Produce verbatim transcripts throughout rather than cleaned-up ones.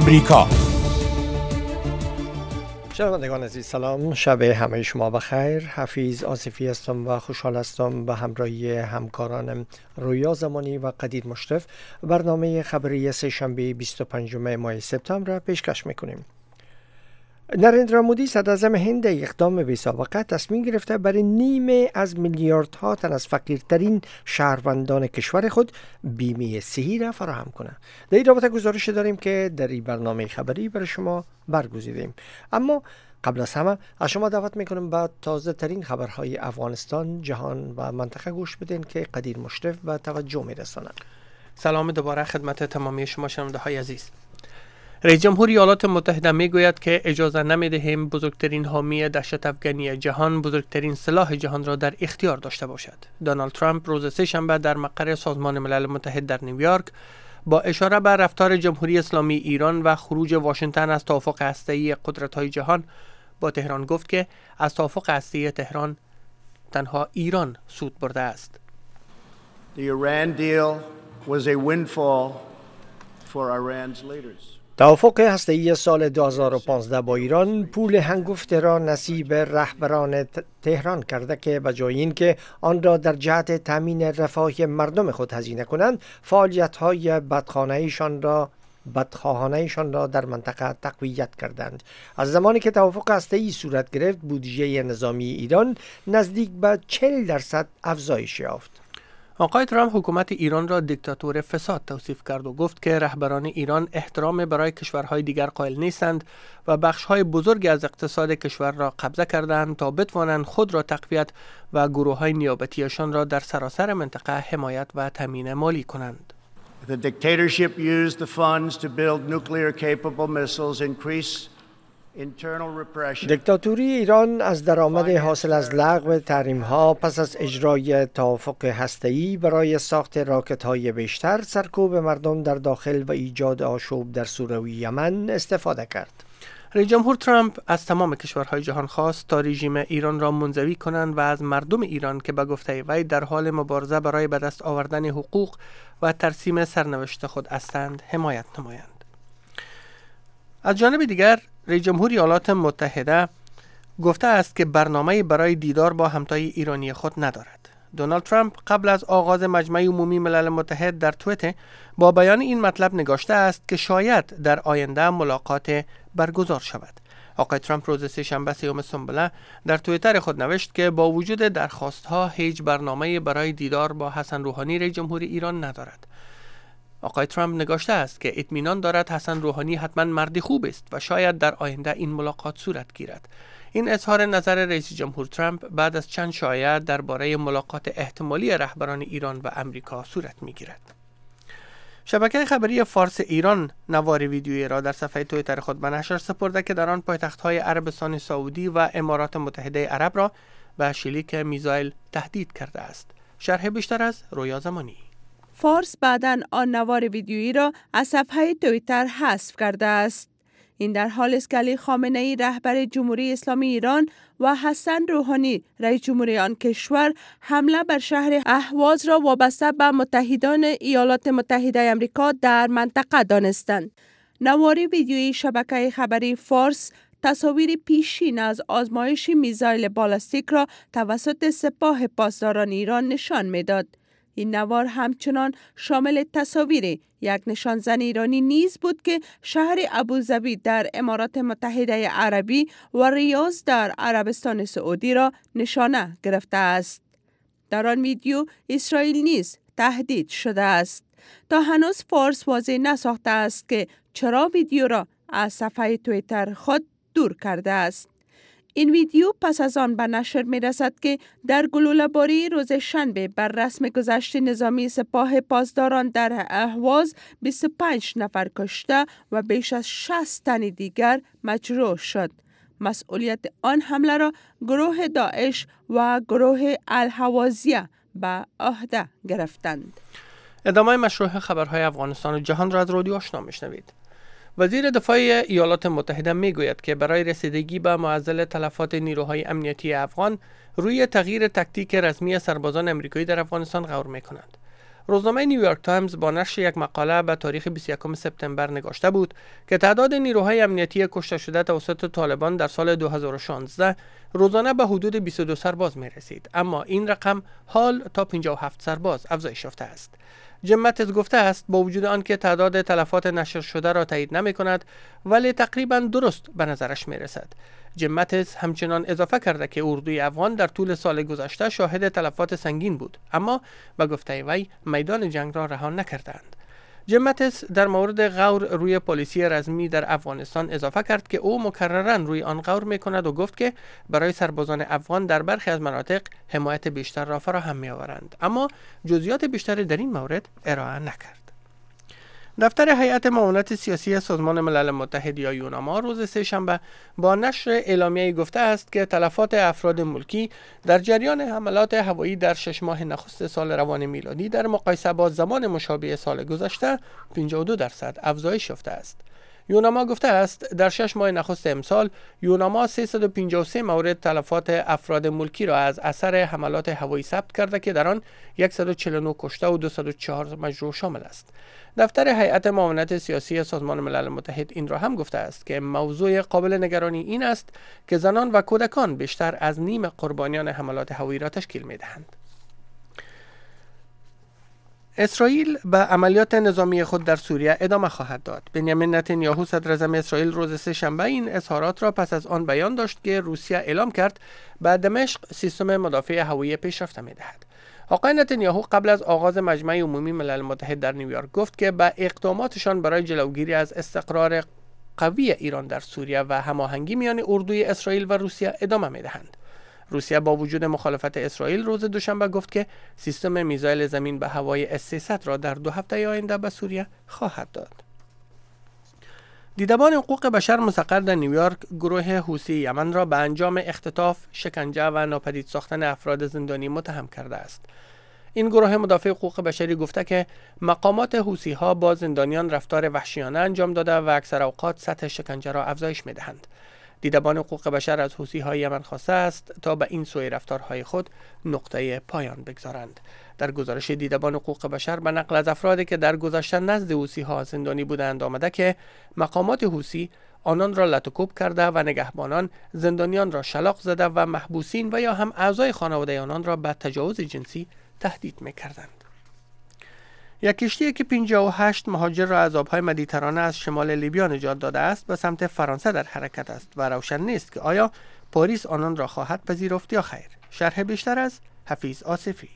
امریکا. شنوندگان عزیز سلام، شب همه شما بخیر. حفیظ آصفی هستم و خوشحال هستم به همراهی همکارانم رویا زمانی و قدیر مشرف برنامه خبری سه شنبه بیست و پنجم ماه سپتامبر را پیشکش میکنیم. نریندرا مودی صدراعظم هند اقدام بی سابقه تصمیم گرفته برای نیمه از میلیاردها تن از فقیرترین شهروندان کشور خود بیمه صحی را فراهم کنه. در این رابطه گزارش داریم که در این برنامه خبری برای شما برگزیدیم. اما قبل از همه از شما دعوت میکنم به تازه ترین خبرهای افغانستان، جهان و منطقه گوش بدین که قدیر مشرف و توجه میرسانند. سلام دوباره خدمت تمامی شما شنونده های عزیز. رئیس جمهور ایالات متحده می گوید که اجازه نمی دهیم بزرگترین حامی دهشت افغانی جهان بزرگترین سلاح جهان را در اختیار داشته باشد. دونالد ترامپ روز سه شنبه در مقر سازمان ملل متحد در نیویورک با اشاره به رفتار جمهوری اسلامی ایران و خروج واشنگتن از توافق هسته‌ای قدرت‌های جهان با تهران گفت که از توافق هسته‌ای تهران تنها ایران سود برده است. The Iran deal was a windfall for Iran's leaders. توافق هسته‌ای سال دو هزار و پانزده با ایران پول هنگفته را نصیب رهبران تهران کرده که به جای اینکه آن را در جهت تامین رفاه مردم خود هزینه کنند، فعالیت‌های بدخواهانه‌ایشان را بدخواهانه‌ایشان را در منطقه تقویت کردند. از زمانی که توافق هسته‌ای صورت گرفت، بودجه نظامی ایران نزدیک به چهل درصد افزایش یافت. آقای ترامپ حکومت ایران را دیکتاتور فساد توصیف کرد و گفت که رهبران ایران احترام برای کشورهای دیگر قائل نیستند و بخش‌های بزرگی از اقتصاد کشور را قبضه کردند تا بتوانند خود را تقویت و گروه‌های نیابتیشان را در سراسر منطقه حمایت و تامین مالی کنند. The dictatorship used the funds to build nuclear capable missiles, increase دیکتاتوری ایران از درآمد حاصل از لغو تحریم‌ها پس از اجرای توافق هسته‌ای برای ساخت راکت‌های بیشتر، سرکوب مردم در داخل و ایجاد آشوب در سوریه و یمن استفاده کرد. رئیس جمهور ترامپ از تمام کشورهای جهان خواست تا رژیم ایران را منزوی کنند و از مردم ایران که به گفته وی در حال مبارزه برای به دست آوردن حقوق و ترسیم سرنوشت خود هستند حمایت نمایند. از جانب دیگر رئیس جمهور ایالات متحده گفته است که برنامه برای دیدار با همتای ایرانی خود ندارد. دونالد ترامپ قبل از آغاز مجمع عمومی ملل متحد در توییتر با بیان این مطلب نگاشته است که شاید در آینده ملاقات برگزار شود. آقای ترامپ روز سه شنبه سیوم سنبله در توییتر خود نوشت که با وجود درخواست‌ها هیچ برنامه برای دیدار با حسن روحانی رئیس جمهور ایران ندارد. آقای ترامپ نگاشته است که اطمینان دارد حسن روحانی حتما مردی خوب است و شاید در آینده این ملاقات صورت گیرد. این اظهار نظر رئیس جمهور ترامپ بعد از چند شایعه درباره ملاقات احتمالی رهبران ایران و امریکا صورت می‌گیرد. شبکه خبری فارس ایران نوار ویدیویی را در صفحه توییتر خود به نشر سپرده که در آن پایتخت‌های عربستان سعودی و امارات متحده عرب را به شلیک میزایل تهدید کرده است. شرح بیشتر از رویا زمانی. فارس بعداً آن نوار ویدیویی را از صفحه توییتر حذف کرده است. این در حالی است که علی خامنه‌ای رهبر جمهوری اسلامی ایران و حسن روحانی رئیس جمهوری آن کشور حمله بر شهر اهواز را وابسته به متحدان ایالات متحده آمریکا در منطقه دانستند. نوار ویدیویی شبکه خبری فارس تصاویر پیشین از آزمایش میزایل بالستیک را توسط سپاه پاسداران ایران نشان می‌داد. این نوار همچنان شامل تصاویر یک نشانزن ایرانی نیز بود که شهر ابوظبی در امارات متحده عربی و ریاض در عربستان سعودی را نشانه گرفته است. در آن ویدیو اسرائیل نیز تهدید شده است. تا هنوز فارس واضح نساخته است که چرا ویدیو را از صفحه توییتر خود دور کرده است. این ویدیو پس از آن به نشر می رسد که در گلوله‌باری روز شنبه بر رسم گذشت نظامی سپاه پاسداران در اهواز بیست و پنج نفر کشته و بیش از شصت تن دیگر مجروح شد. مسئولیت آن حمله را گروه داعش و گروه الحوازیه به عهده گرفتند. ادامه مشروع خبرهای افغانستان و جهان را از رادیو آشنا میشنوید. وزیر دفاع ایالات متحده میگوید که برای رسیدگی به معضل تلفات نیروهای امنیتی افغان روی تغییر تاکتیک رسمی سربازان امریکایی در افغانستان غور میکنند. روزنامه نیویورک تایمز با نشر یک مقاله به تاریخ بیست و یکم سپتامبر نگاشته بود که تعداد نیروهای امنیتی کشته شده توسط طالبان در سال دو هزار و شانزده روزانه به حدود بیست و دو سرباز می رسید، اما این رقم حال تا پنجاه و هفت سرباز افزایش یافته است. جیم ماتیس گفته است با وجود آنکه تعداد تلفات نشر شده را تایید نمی کند، ولی تقریبا درست به نظرش می رسد. جیم ماتیس همچنان اضافه کرده که اردوی افغان در طول سال گذشته شاهد تلفات سنگین بود، اما به گفته وی میدان جنگ را رها نکردند. جیم ماتیس در مورد غور روی پلیسی رزمی در افغانستان اضافه کرد که او مکرراً روی آن غور می کند و گفت که برای سربازان افغان در برخی از مناطق حمایت بیشتر را فراهم می آورند، اما جزئیات بیشتری در این مورد ارائه نکرد. دفتر هیئت معاونت سیاسی سازمان ملل متحد یا یوناما روز سه‌شنبه با نشر اعلامیه‌ای گفته است که تلفات افراد ملکی در جریان حملات هوایی در شش ماه نخست سال روان میلادی در مقایسه با زمان مشابه سال گذشته پنجاه و دو درصد افزایش یافته است. یوناما گفته است در شش ماه نخست امسال یوناما سیصد و پنجاه و سه مورد تلفات افراد ملکی را از اثر حملات هوایی ثبت کرده که در آن صد و چهل و نه کشته و دویست و چهار مجروح شامل است. دفتر هیئت معاونت سیاسی سازمان ملل متحد این را هم گفته است که موضوع قابل نگرانی این است که زنان و کودکان بیشتر از نیم قربانیان حملات هوایی را تشکیل می‌دهند. اسرائیل به عملیات نظامی خود در سوریه ادامه خواهد داد. بنیامین نتانیاهو صدر اعظم اسرائیل روز سه‌شنبه این اظهارات را پس از آن بیان داشت که روسیه اعلام کرد به دمشق سیستم مدافع هوایی پیشرفت می‌دهد. آقای نتانیاهو قبل از آغاز مجمع عمومی ملل متحد در نیویورک گفت که به اقداماتشان برای جلوگیری از استقرار قوی ایران در سوریه و هماهنگی میان اردوی اسرائیل و روسیه ادامه می‌دهند. روسیه با وجود مخالفت اسرائیل روز دوشنبه گفت که سیستم میزایل زمین به هوای اس سیصد را در دو هفته آینده به سوریه خواهد داد. دیدبان حقوق بشر مستقر در نیویورک گروه حوثی یمن را به انجام اختطاف، شکنجه و ناپدید ساختن افراد زندانی متهم کرده است. این گروه مدافع حقوق بشری گفته که مقامات حوثی ها با زندانیان رفتار وحشیانه انجام داده و اکثر اوقات سطح شکنجه را افزایش می‌دهند. دیدبان حقوق بشر از حوثی های یمن خواسته است تا به این سوی رفتارهای خود نقطه پایان بگذارند. در گزارش دیدبان حقوق بشر به نقل از افرادی که در گذشته نزد حوثی ها زندانی بودند آمده که مقامات حوثی آنان را لطوکوب کرده و نگهبانان زندانیان را شلاق زده و محبوسین و یا هم اعضای خانواده آنان را به تجاوز جنسی تهدید می‌کردند. یک کشتی که پنجاه و هشت مهاجر را از آبهای مدیترانه از شمال لیبیا نجات داده است به سمت فرانسه در حرکت است و روشن نیست که آیا پاریس آنان را خواهد پذیرفت یا خیر. شرح بیشتر از حفیظ آصفی.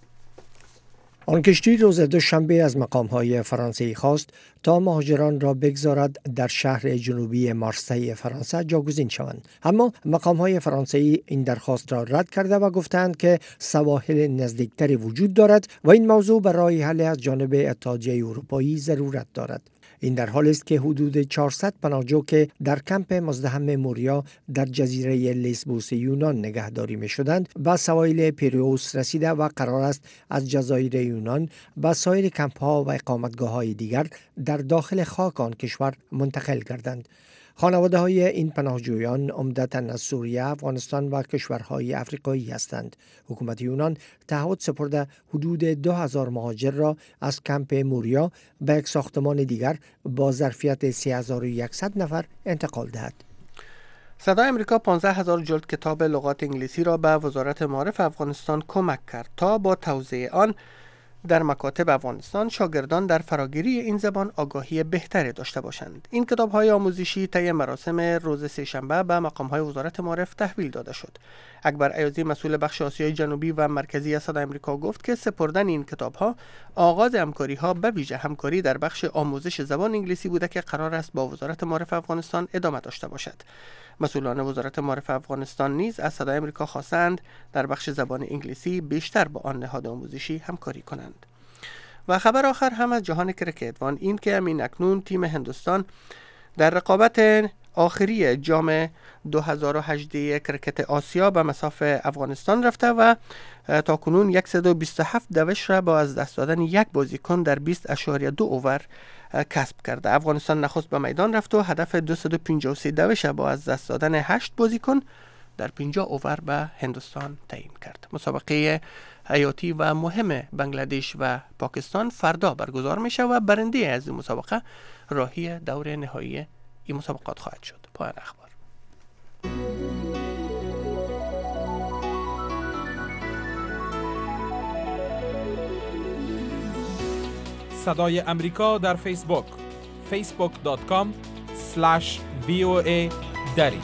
آن کشتی روز دوشنبه از مقام‌های فرانسوی خواست تا مهاجران را بگذارد در شهر جنوبی مارسی فرانسه جاگزین شوند، اما مقام‌های فرانسوی این درخواست را رد کرده و گفتند که سواحل نزدیکتری وجود دارد و این موضوع برای حل از جانب اتحادیه اروپایی ضرورت دارد. این در حالی است که حدود چهارصد پناهجو که در کمپ مزدحم موریا در جزیره لیسبوس یونان نگهداری می شدند به سواحل پیریوس رسیده و قرار است از جزایر یونان به سایر کمپ ها و اقامتگاه های دیگر در داخل خاک آن کشور منتقل گردند. خانواده های این پناهجویان عمدتاً از سوریه، افغانستان و کشورهای افریقایی هستند. حکومت یونان تعهد سپرده حدود دو هزار مهاجر را از کمپ موریا به یک ساختمان دیگر با ظرفیت سه هزار و صد نفر انتقال دهد. صدای امریکا پانزده هزار جلد کتاب لغات انگلیسی را به وزارت معارف افغانستان کمک کرد تا با توزیع آن در مکاتب افغانستان شاگردان در فراگیری این زبان آگاهی بهتری داشته باشند. این کتاب‌های آموزشی طی مراسم روز سه‌شنبه به مقام‌های وزارت معارف تحویل داده شد. اکبر ایازی مسئول بخش آسیای جنوبی و مرکزی صدای امریکا گفت که سپردن این کتاب‌ها آغاز همکاری‌ها به ویژه همکاری در بخش آموزش زبان انگلیسی بوده که قرار است با وزارت معارف افغانستان ادامه داشته باشد. مسئولان وزارت معارف افغانستان نیز از صدای امریکا خواستند در بخش زبان انگلیسی بیشتر با آن نهاد آموزشی همکاری کنند. و خبر آخر هم از جهان کرکت و این که همین اکنون تیم هندوستان در رقابت آخری جام دو هزار و هجده کرکت آسیا به مصاف افغانستان رفته و تاکنون صد و بیست و هفت دوش را با از دست دادن یک بازیکن در بیست اشاریه دو اوور کسب کرده. افغانستان نخست به میدان رفت و هدف دویست و پنجاه و سه دوش با از دست دادن هشت بازیکن در پنجاه اوور به هندوستان تعیین کرد. مسابقه حیاتی و مهم بنگلادش و پاکستان فردا برگزار میشه و برنده از این مسابقه راهی دور نهایی این مسابقات خواهد شد. پایان اخبار. صدای امریکا در فیسبوک فیسبوک دات کام اسلش وی او ای دری.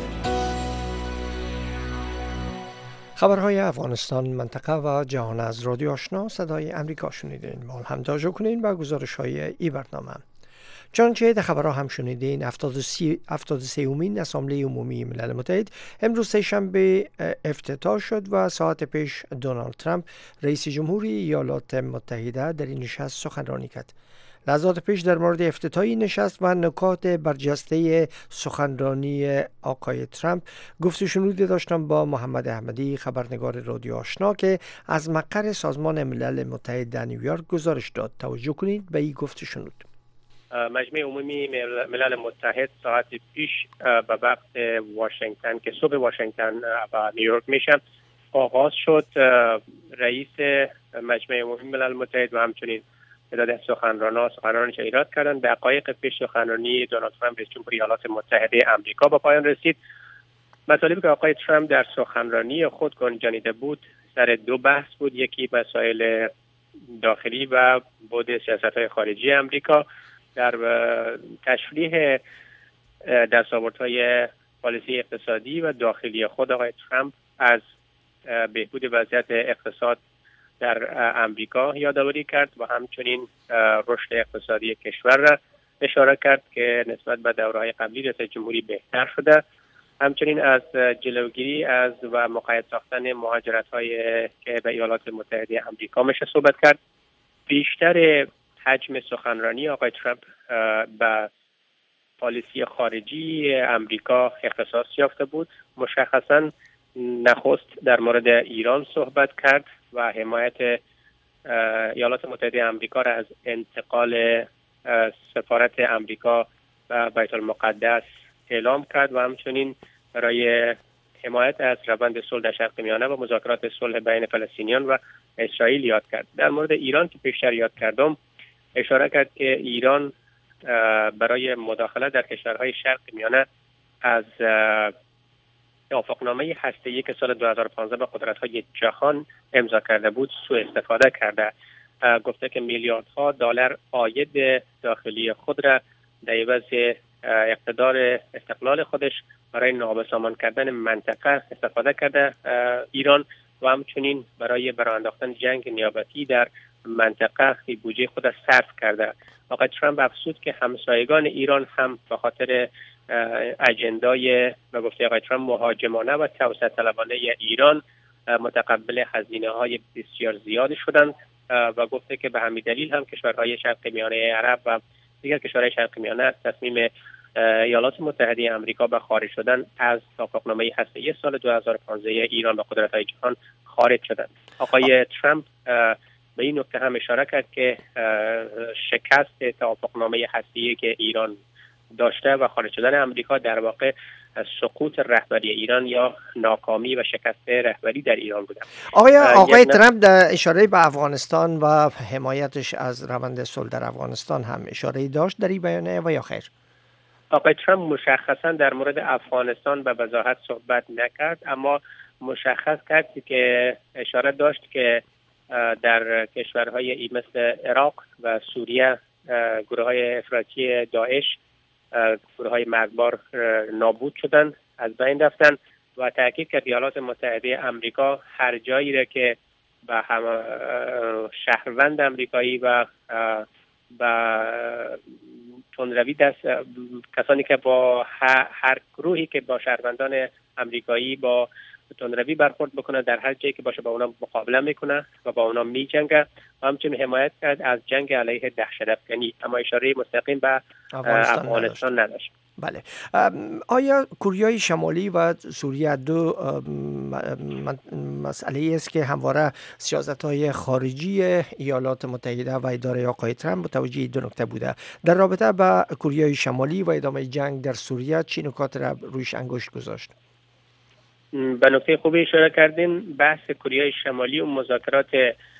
خبرهای افغانستان، منطقه و جهان از رادیو آشنا صدای امریکا شنیدین. مال هم توجه کنین به گزارش های ای برنامه. چنانچه در خبرها هم شنیدین، هفتاد و سومین اسامبله عمومی ملل متحد امروز سه‌شنبه افتتاح شد و ساعت پیش دونالد ترامپ رئیس جمهوری ایالات متحده در این نشست سخنرانی کرد. لحظات پیش در مورد افتتاحی نشست و نکات برجسته سخنرانی آقای ترامپ گفت و شنودی داشتم با محمد احمدی، خبرنگار رادیو آشنا، که از مقر سازمان ملل متحد در نیویورک گزارش داد. توجه کنید به این گفت و شنود. مجمع عمومی ملل متحد ساعت پیش به وقت واشنگتن که صبح واشنگتن و نیویورک میشن آغاز شد. رئیس مجمع عمومی ملل متحد و همچنین تعداد از سخنرانان سخنرانش ایراد کردن. دقایق پیش سخنرانی دونالد ترامپ رئیس جمهوری ایالات متحده آمریکا به پایان رسید. مطالبی که آقای ترامپ در سخنرانی خود گنجانیده بود سر دو بحث بود. یکی مسائل داخلی و بعد سیاست‌های خارجی آمریکا. در تشریح دستاوردهای پالیسی اقتصادی و داخلی خود آقای ترامپ از بهبود وضعیت اقتصاد در آمریکا یادآوری کرد و همچنین رشد اقتصادی کشور را اشاره کرد که نسبت به دوره‌های قبلی رئیس جمهوری بهتر شده. همچنین از جلوگیری از و مقید ساختن مهاجرت‌های که به ایالات متحده آمریکا میشه صحبت کرد. بیشتر حجم سخنرانی آقای ترامپ به پالیسی خارجی آمریکا اختصاص یافته بود. مشخصاً نخست در مورد ایران صحبت کرد و حمایت ایالات متحده آمریکا را از انتقال سفارت آمریکا به بیت المقدس اعلام کرد و همچنین برای حمایت از روند صلح در شرق میانه و مذاکرات صلح بین فلسطینیان و اسرائیل یاد کرد. در مورد ایران که پیشتر یاد کردم اشاره کرد که ایران برای مداخله در کشورهای شرق میانه از توافقنامه هسته‌ای که سال دو هزار و پانزده به قدرت‌های جهان امضا کرده بود سوء استفاده کرده. گفته که میلیاردها دلار عاید داخلی خود را در عوض اقتدار استقلال خودش برای نابسامان کردن منطقه استفاده کرده ایران و همچنین برای برانداختن جنگ نیابتی در منطقه بودجه خود را صرف کرده. آقای ترامپ افزود که همسایگان ایران هم به خاطر اجندای و گفته آقای ترامپ مهاجمانه و توسعه طلبانه ایران متقبل هزینه‌های بسیار زیاد شدند و گفته که به همین دلیل هم کشورهای شرق میانه عرب و دیگر کشورهای شرق میانه از تصمیم ایالات متحده آمریکا به خارج شدن از توافقنامه هسته‌ای سال دو هزار و پانزده ایران با قدرت‌های جهان خارج شدند. آقای ترامپ به این نکته هم اشاره کرد که شکست توافقنامه هسته‌ای که ایران داشته و خارج شدن آمریکا در واقع سقوط رهبری ایران یا ناکامی و شکست رهبری در ایران بوده. آقای آقای ترامپ در اشاره به افغانستان و حمایتش از روند صلح در افغانستان هم اشاره داشت در این بیانیه و یا خیر؟ آقای ترامپ مشخصا در مورد افغانستان به وضاحت صحبت نکرد، اما مشخص کرد که اشاره داشت که در کشورهای مثل عراق و سوریه گروه های افراطی داعش گروه های مرگبار نابود شدن، از بین رفتن و تاکید کرد ایالات متحده آمریکا هر جایی را که به هم شهروند آمریکایی و با تندروی دست کسانی که با هر گروهی که با شهروندان آمریکایی با تندروی برخورد بکنه در هر جایی که باشه با اونا مقابله میکنه و با اونا میجنگه و همچنین حمایت کرد از جنگ علیه دهشت افکنی، اما اشاره مستقیم به افغانستان, افغانستان نداشت. بله. آیا کره شمالی و سوریه دو مسئله است که همواره سیاست‌های خارجی ایالات متحده و اداره آقای ترامپ متوجه دو نکته بوده؟ در رابطه با کره شمالی و ادامه جنگ در سوریه چه نکات را رویش انگشت گذاشت؟ به نکته خوبی اشاره کردین. بحث کره شمالی و مذاکرات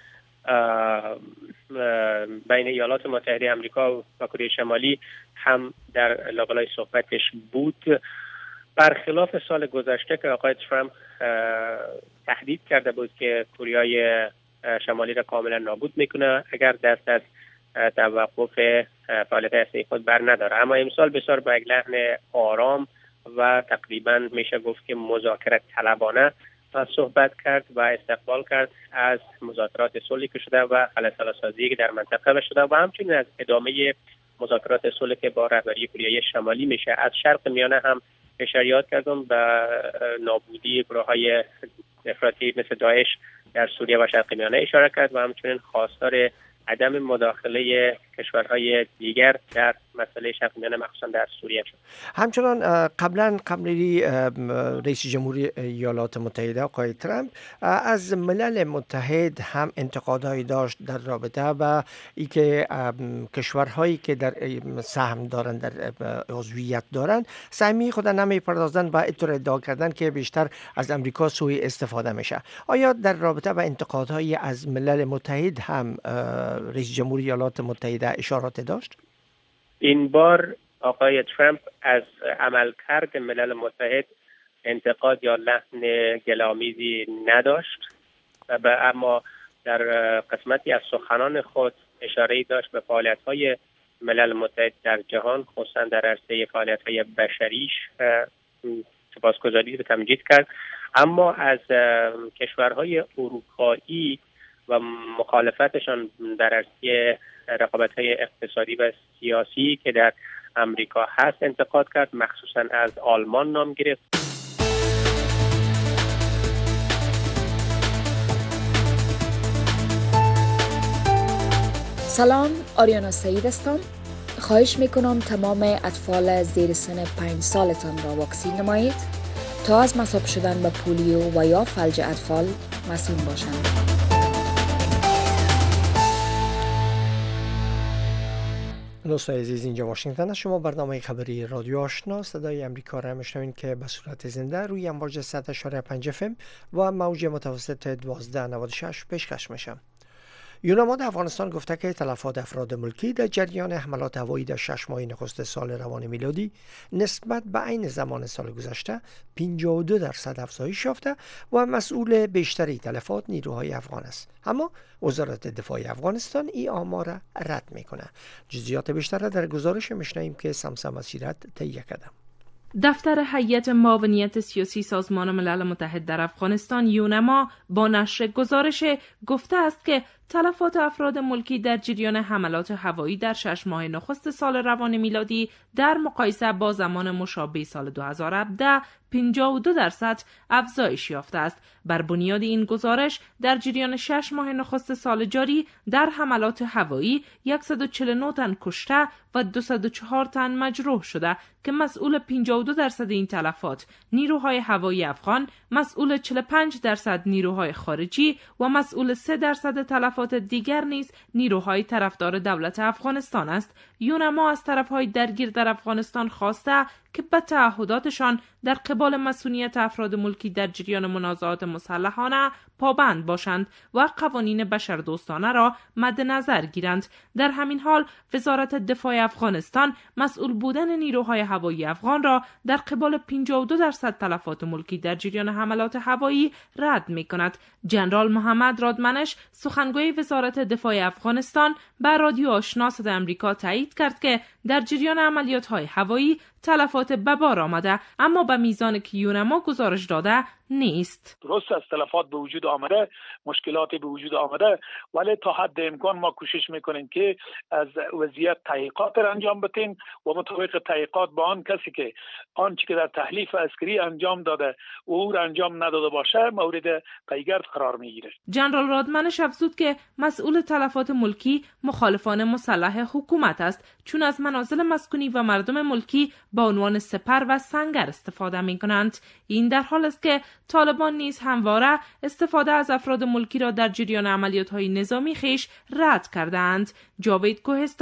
بین ایالات متحده آمریکا و کره شمالی هم در لابلای صحبتش بود. برخلاف سال گذشته که آقای ترامپ تهدید کرده بود که کره شمالی را کاملا نابود میکنه اگر دست از توقف فعالیت هسته‌ای خود بر نداره، اما امسال بسیار با یک لحن آرام و تقریبا میشه گفت که مذاکره طلبانه صحبت کرد و استقبال کرد از مذاکرات صلحی که شده و خلس‌سازی که در منطقه شده و همچنین از ادامه مذاکرات صلحی که با رهبری کره شمالی میشه. از شرق میانه هم اشاره کردم به نابودی گروه‌های افراطی مثل داعش در سوریه و شرق میانه اشاره کرد و همچنین خواستار عدم مداخله کشورهای دیگر در مسئله شرق میانه مخصوصا در سوریه شد. همچنان قبلا قبلی رئیس جمهوری ایالات متحده آقای ترامپ از ملل متحد هم انتقادهایی داشت در رابطه با اینکه کشورهایی که در سهم دارن در عضویت دارن سهمی خود نمیپردازن و اینطور ادعا کردن که بیشتر از امریکا سوء استفاده میشه. آیا در رابطه با انتقادهایی از ملل متحد هم رئیس جمهوری ایالات متحده اشارات داشت؟ این بار آقای ترامپ از عملکرد ملل متحد انتقاد یا لحن گلامیزی نداشت و اما در قسمتی از سخنان خود اشاره‌ای داشت به فعالیت‌های ملل متحد در جهان، خصوصا در عرصه فعالیت‌های بشریش سپاسگزاری و تمجید کرد. اما از کشورهای اروپایی و مخالفتشان در عرصه رقابت‌های اقتصادی و سیاسی که در امریکا هست انتقاد کرد، مخصوصا از آلمان نام گرفت. سلام، آریانا سعید هستم. خواهش میکنم تمام اطفال زیر سن پنج سالتان را واکسین نمایید تا از مصاب شدن به پولیو و یا فلج اطفال مسئول باشند. دوستان عزیز، اینجا واشنگتن، شما برنامه خبری رادیو آشنا صدای امریکا را میشنوید که به صورت زنده روی امواج صد و چهار و پنج اف ام و موج متوسط دوازده نود و شش پیشکش میشه. یوناماد افغانستان گفته که تلفات افراد ملکی در جریان حملات هوایی در شش ماه نخست سال روان میلادی نسبت به عین زمان سال گذشته پنجاه و دو درصد افزایش یافته و مسئول بیشتری تلفات نیروهای افغان است. اما وزارت دفاع افغانستان این آمار را رد میکنه. جزئیات بیشتر در گزارش میشنویم که سمسم مسیرت تهیه کرده. دفتر هیئت معاونیت سیاسی سازمان ملل متحد در افغانستان یونما با نشر گزارش گفته است که تلفات افراد ملکی در جریان حملات هوایی در شش ماه نخست سال روان میلادی در مقایسه با زمان مشابه سال دو هزار و هفده پنجاه و دو درصد افزایش یافته است. بر بنیاد این گزارش در جریان شش ماه نخست سال جاری در حملات هوایی صد و چهل و نه تن کشته و دویست و چهار تن مجروح شده که مسئول پنجاه و دو درصد این تلفات نیروهای هوایی افغان، مسئول چهل و پنج درصد نیروهای خارجی و مسئول سه درصد تلفات دیگر نیز نیروهای طرفدار دولت افغانستان است. یونما از طرفهای درگیر در افغانستان خواسته که به تعهداتشان در قبال مسئولیت افراد ملکی در جریان منازعات مسلحانه پابند باشند و قوانین بشردوستانه را مد نظر گیرند. در همین حال وزارت دفاع افغانستان مسئول بودن نیروهای هوایی افغان را در قبال پنجاه و دو درصد تلفات ملکی در جریان حملات هوایی رد می کند. جنرال محمد رادمنش سخنگوی وزارت دفاع افغانستان به رادیو آشنا صدای آمریکا تایید کرد که در جریان عملیات‌های هوایی تلفات به بار آمده، اما به میزانی که یونما گزارش داده نیست. درست از تلفات به وجود آمده، مشکلاتی به وجود آمده، ولی تا حد امکان ما کوشش میکنیم که از وضعیت تحقیقات را انجام بدیم و مطابق تحقیقات با آن کسی که آنچه که در تحلیف عسکری انجام داده و او را انجام نداده باشه مورد پیگرد قرار میگیره. جنرال رادمنش افزود که مسئول تلفات ملکی مخالفان مسلح حکومت است، چون از منازل مسکونی و مردم ملکی با عنوان سپر و سنگر استفاده می کنند. این در حال است که طالبان نیز همواره استفاده از افراد ملکی را در جریان عملیات‌های نظامی خیش رد کردند. جاوید کوهستانی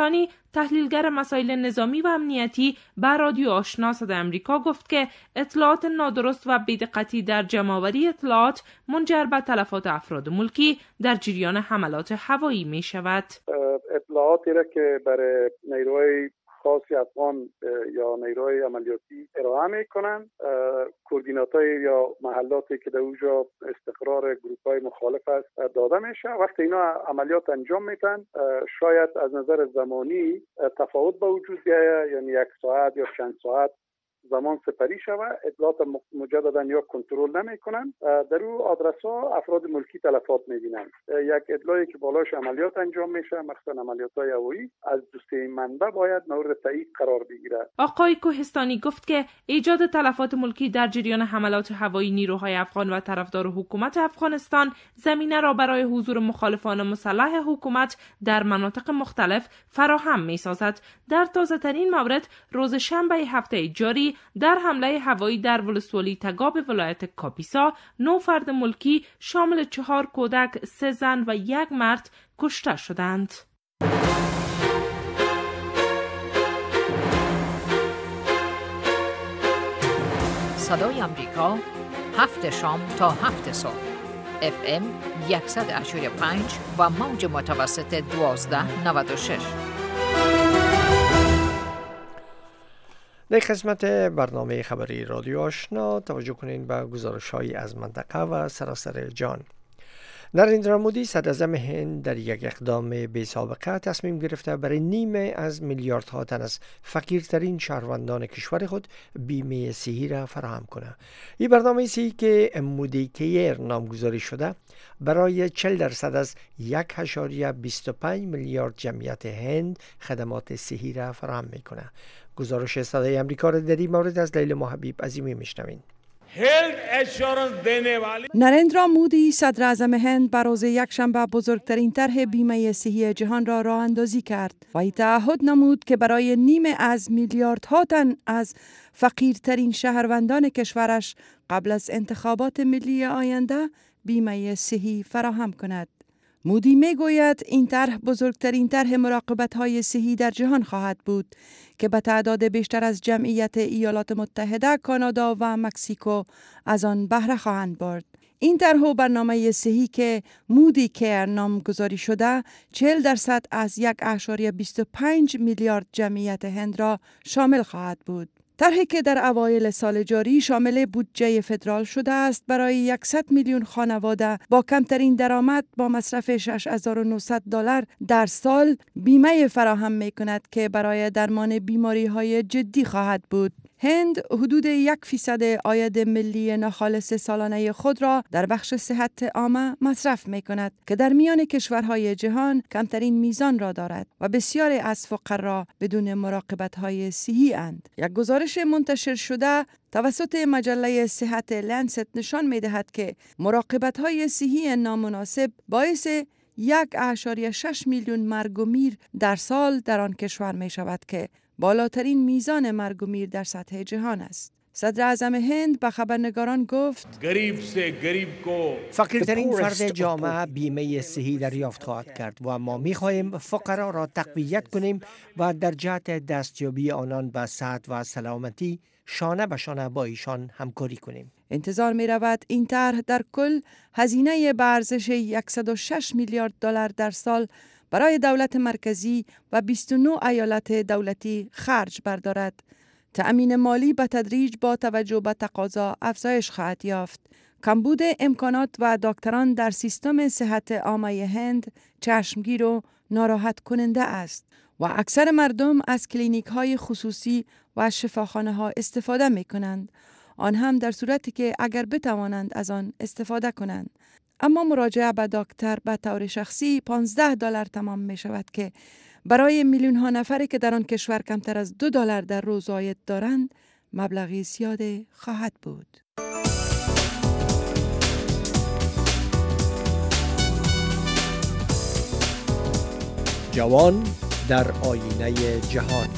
تحلیلگر مسائل نظامی و امنیتی به رادیو آشنا صدای امریکا گفت که اطلاعات نادرست و بی‌دقتی در جمع‌آوری اطلاعات منجر به تلفات افراد ملکی در جریان حملات هوایی می شود. اطلاعاتی را که برای نیروهای خاصی افغان یا نیروهای عملیاتی ارائه میکنن، کوردیناتای یا محلاتی که در اونجا استقرار گروپ‌های مخالف است داده میشه. وقتی اینا عملیات انجام میتن، شاید از نظر زمانی تفاوت به وجود بیاید، یعنی یک ساعت یا چند ساعت زمان سپری شود، اطلاعات مجددا یا کنترل نمیکنن، در اون آدرس ها افراد ملکی تلفات میبینن. یک اطلاعی که بالاش عملیات انجام میشه، مثلا عملیات های هوایی، از دوسته منبع باید مورد تایید قرار بگیره. آقای کوهستانی گفت که ایجاد تلفات ملکی در جریان حملات هوایی نیروهای افغان و طرفدار حکومت افغانستان زمینه را برای حضور مخالفان مسلح حکومت در مناطق مختلف فراهم میسازد. در تازه ترین مورد، روز شنبه هفته جاری در حمله هوایی در ولسوالی تگاب ولایت کاپیسا، نه فرد ملکی شامل چهار کودک، سه زن و یک مرد کشته شدند. صدای امریکا، هفت شام تا هفت صبح، اف ام صد و هشتاد و پنج و موج متوسط دوازده نود و شش. در قسمت برنامه خبری رادیو آشنا توجه کنین به گزارش‌هایی از منطقه و سراسر جهان. نریندرا مودی صدراعظم هند در یک اقدام بی سابقه تصمیم گرفته برای نیمه از میلیاردها تن از فقیرترین شهروندان کشور خود بیمه صحی را فراهم کنه. این برنامه صحی که مودی کیر نامگذاری شده برای چهل درصد از یک و بیست و پنج میلیارد جمعیت هند خدمات صحی را فراهم میکنه. گزارش صدای امریکا را در این مورد از لیلا محبیب عظیمی میشنوین. نریندرا مودی صدر اعظم هند بر روز یکشنبه بزرگترین طرح بیمه صحی جهان را راه اندازی کرد و ای تعهد نمود که برای نیمه از میلیاردها تن از فقیرترین شهروندان کشورش قبل از انتخابات ملی آینده بیمه صحی فراهم کند. مودی می گوید این طرح بزرگترین طرح مراقبت‌های صحی در جهان خواهد بود که به تعداد بیشتر از جمعیت ایالات متحده، کانادا و مکزیکو از آن بهره خواهند برد. این طرح و برنامه صحی که مودی کیر نامگذاری شده، چهل درصد از یک و بیست و پنج میلیارد جمعیت هند را شامل خواهد بود. طرحی که در اوایل سال جاری شامل بودجه فدرال شده است، برای صد میلیون خانواده با کمترین درآمد با مصرف شش هزار و نهصد دلار در سال بیمه فراهم می کند که برای درمان بیماری های جدی خواهد بود. هند حدود یک فیصد عاید ملی ناخالص سالانه خود را در بخش صحت عامه مصرف می کند که در میان کشورهای جهان کمترین میزان را دارد و بسیاری از فقرا بدون مراقبت‌های صحی اند. یک گزارش منتشر شده توسط مجله صحت لنست نشان می دهد که مراقبت‌های صحی نامناسب باعث یک و شش میلیون مرگ و میر در سال در آن کشور می شود که بالاترین میزان مرگ و میر در سطح جهان است. صدر اعظم هند به خبرنگاران گفت فقیرترین فرد جامعه بیمه صحی دریافت خواهد کرد و ما می خواهیم فقرا را تقویت کنیم و در جهت دستیابی آنان به صحت و سلامتی شانه به شانه با ایشان همکاری کنیم. انتظار می رود این طرح در کل هزینه به ارزش صد و شش میلیارد دلار در سال برای دولت مرکزی و بیست و نه ایالت دولتی خرج بردارد. تأمین مالی به تدریج با توجه به تقاضا افزایش خواهد یافت. کمبود امکانات و دکتران در سیستم صحت عامه هند چشمگیر و ناراحت کننده است و اکثر مردم از کلینیک های خصوصی و شفاخانه ها استفاده می کنند. آن هم در صورتی که اگر بتوانند از آن استفاده کنند. اما مراجعه به دکتر به طور شخصی پانزده دلار تمام می شود که برای میلیون ها نفری که در آن کشور کمتر از دو دلار در روز عاید دارند مبلغی زیاده خواهد بود. جوان در آینه جهان.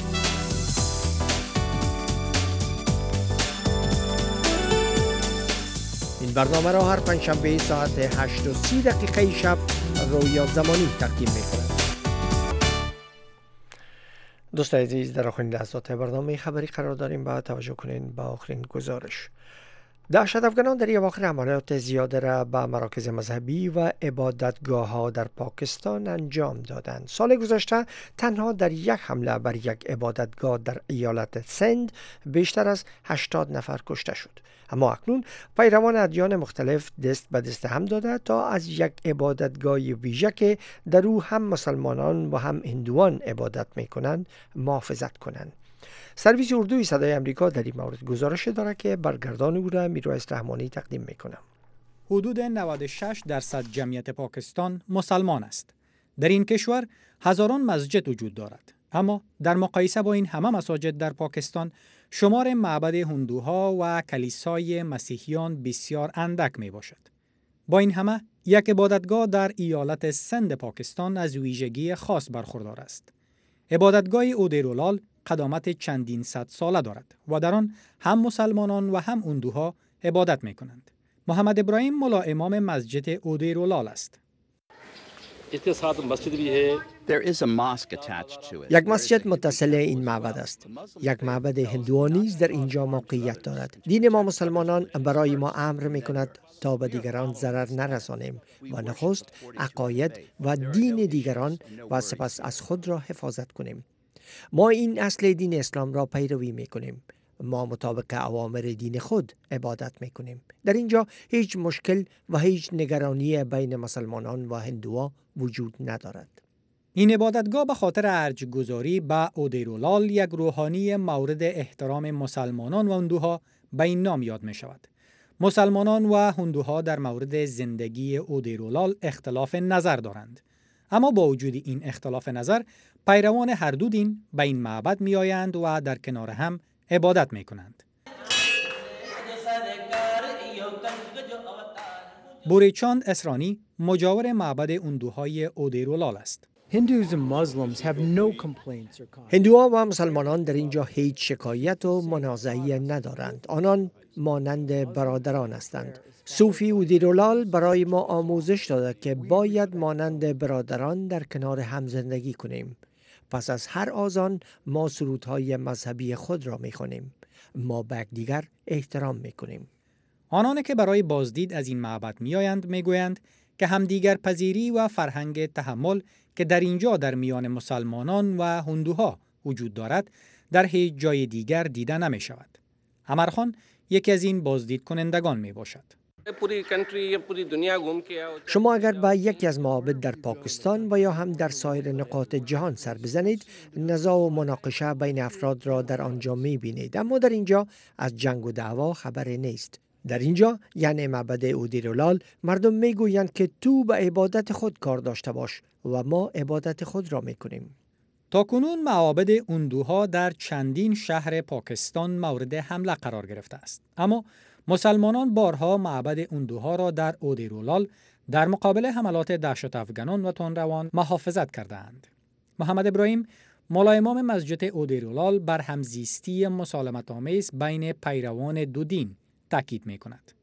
این برنامه را هر پنجشنبه ساعت هشت و سی دقیقه شب رویا زمانی تقدیم می کند. دوستان عزیز، در آخرین لحظات برنامه خبری قرار داریم و توجه کنین به آخرین گزارش. دهشت افغانان در اواخر عملیات زیاده را به مراکز مذهبی و عبادتگاه ها در پاکستان انجام دادند. سال گذشته تنها در یک حمله بر یک عبادتگاه در ایالت سند بیشتر از هشتاد نفر کشته شد. اما اکنون پیروان ادیان مختلف دست به دست هم داده تا از یک عبادتگاه ویژه که در او هم مسلمانان و هم هندوان عبادت می کنند محافظت کنند. سرویس اردوی صدای امریکا در این مورد گزارش دارد که برگردان او را میرواز رحمانی تقدیم میکنم. حدود نود و شش درصد جمعیت پاکستان مسلمان است. در این کشور هزاران مسجد وجود دارد، اما در مقایسه با این همه مساجد در پاکستان شمار معبد هندوها و کلیسای مسیحیان بسیار اندک می باشد. با این همه یک عبادتگاه در ایالت سند پاکستان از ویژگی خاص برخوردار است. عبادتگاه اودیرولال قدامت چندین صد ساله دارد و در آن هم مسلمانان و هم هندوها عبادت می کنند. محمد ابراهیم ملا امام مسجد اودیرولال است. یک مسجد متصل این معبد است. یک معبد هندو نیز در اینجا موقعیت دارد. دین ما مسلمانان برای ما امر می کند تا به دیگران ضرر نرسانیم و نخست عقاید و دین دیگران و سپس از خود را حفاظت کنیم. ما این اصل دین اسلام را پیروی می کنیم. ما مطابق اوامر دین خود عبادت می کنیم. در اینجا هیچ مشکل و هیچ نگرانی بین مسلمانان و هندوها وجود ندارد. این عبادتگاه به خاطر ارجگذاری به اودیرولال یک روحانی مورد احترام مسلمانان و هندوها به این نام یاد می شود. مسلمانان و هندوها در مورد زندگی اودیرولال اختلاف نظر دارند. اما با وجود این اختلاف نظر، پیروان هر دو دین به این معبد می آیند و در کنار هم عبادت می کنند. بوریچاند اسرانی مجاور معبد هندوهای اودیرولال است. هندوها و مسلمانان در اینجا هیچ شکایت و منازعه ندارند. آنان مانند برادران هستند. صوفی اودیرولال برای ما آموزش داده که باید مانند برادران در کنار هم زندگی کنیم. پس از هر آذان ما سرودهای مذهبی خود را می خوانیم. ما به دیگر احترام می کنیم. آنان که برای بازدید از این معبد می آیند می گویند که همدیگر پذیری و فرهنگ تحمل که در اینجا در میان مسلمانان و هندوها وجود دارد در هیچ جای دیگر دیده نمی شود. عمرخان یکی از این بازدید کنندگان می باشد. شما اگر به یکی از معابد در پاکستان و یا هم در سایر نقاط جهان سر بزنید، نزاع و مناقشه بین افراد را در آنجا می بینید، اما در اینجا از جنگ و دعوا خبری نیست. در اینجا یعنی معبد اودیرولال مردم می گویند که تو به عبادت خود کار داشته باش و ما عبادت خود را می کنیم. تاکنون معابد هندوها در چندین شهر پاکستان مورد حمله قرار گرفته است، اما مسلمانان بارها معبد هندوها را در اودیرولال در مقابل حملات دهشت افغانان و تندروان محافظت کردند. محمد ابراهیم ملا امام مسجد اودیرولال بر همزیستی مسالمت آمیز بین پیروان دو دین تاکید می کند.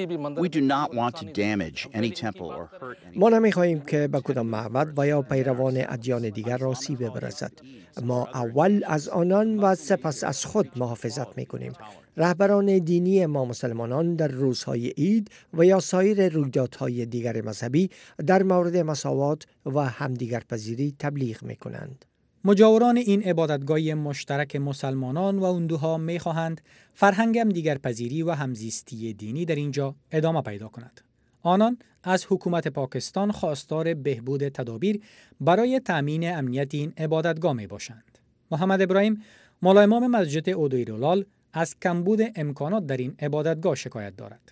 ما نمی خواهیم که به کدام معبد و یا پیروان ادیان دیگر آسیب برسد. ما اول از آنان و سپس از خود محافظت می کنیم. رهبران دینی ما مسلمانان در روزهای عید و یا سایر رویدادهای دیگر مذهبی در مورد مساوات و همدیگر پذیری تبلیغ می کنند. مجاوران این عبادتگاه مشترک مسلمانان و هندوها می خواهند فرهنگ همدیگر پذیری و همزیستی دینی در اینجا ادامه پیدا کند. آنان از حکومت پاکستان خواستار بهبود تدابیر برای تأمین امنیت این عبادتگاه می باشند. محمد ابراهیم ملا امام مسجد اودیرولال از کمبود امکانات در این عبادتگاه شکایت دارد.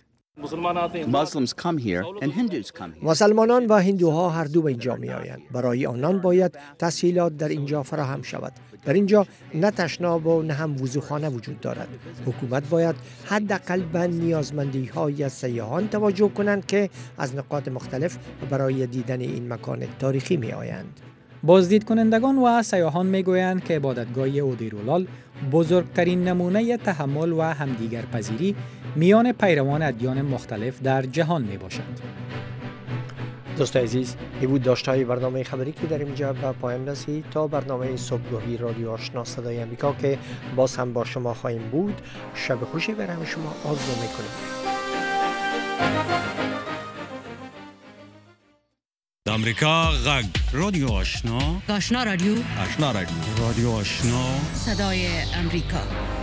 مسلمانان و هندوها هر دو به اینجا می آیند. برای آنان باید تسهیلات در اینجا فراهم شود. در اینجا نه تشناب و نه هم وضوخانه وجود دارد. حکومت باید حداقل به نیازمندی های سیاحان توجه کنند که از نقاط مختلف برای دیدن این مکان تاریخی می آیند. بازدید کنندگان و سیاحان می گویند که عبادتگاه اودیرولال بزرگترین نمونه تحمل و همدیگر پذیری میان پیروان ادیان مختلف در جهان می باشد. دوست عزیز، این بود داشتهای برنامه خبری که در اینجا به پایان رسید. تا برنامه صبحگاهی رادیو آشنا صدای امریکا که باز هم با شما خواهیم بود، شب خوشی برای شما آرزو میکنیم. امریکا غږ رادیو آشنا آشنا رادیو آشنا رادیو رادیو آشنا صدای امریکا.